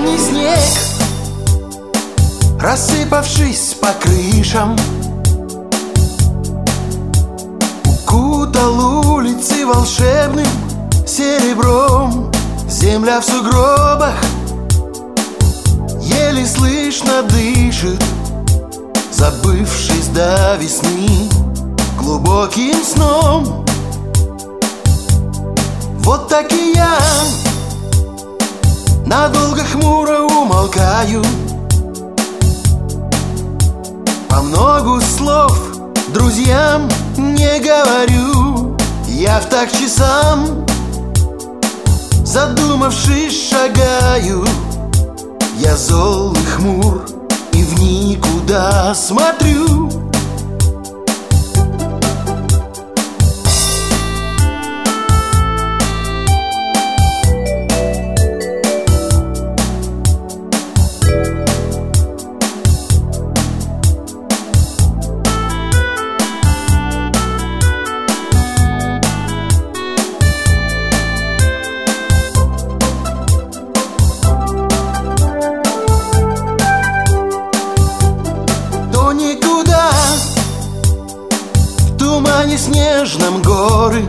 Осенний снег, рассыпавшись по крышам, укутал улицы волшебным серебром. Земля в сугробах еле слышно дышит, забывшись до весны глубоким сном. Вот так и я надолго хмуро умолкаю, по многу слов друзьям не говорю. Я в такт часам, задумавшись, шагаю. Я зол и хмур и в никуда смотрю. В тумане снежном горы,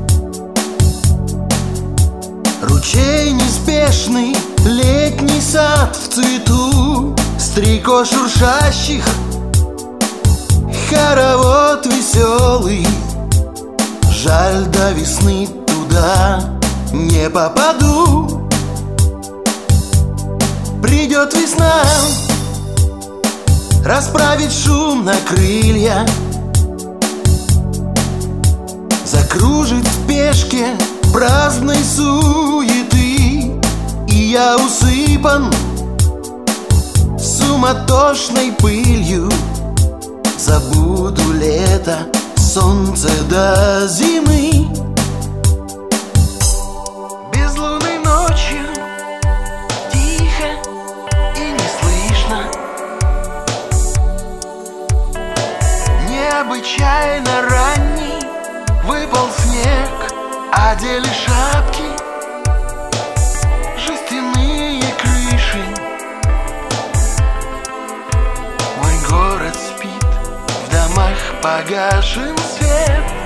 ручей неспешный, летний сад в цвету, стрекоз шуршащих, хоровод веселый. Жаль, до весны туда не попаду. Придет весна, расправит шум на крылья, закружит в спешке праздной суеты. И я усыпан суматошной пылью, забуду лето, солнце до зимы. Безлунной ночью тихо и не слышно, необычайно ранний выпал снег, одели шапки жестяные крыши. Мой город спит, в домах погашен свет.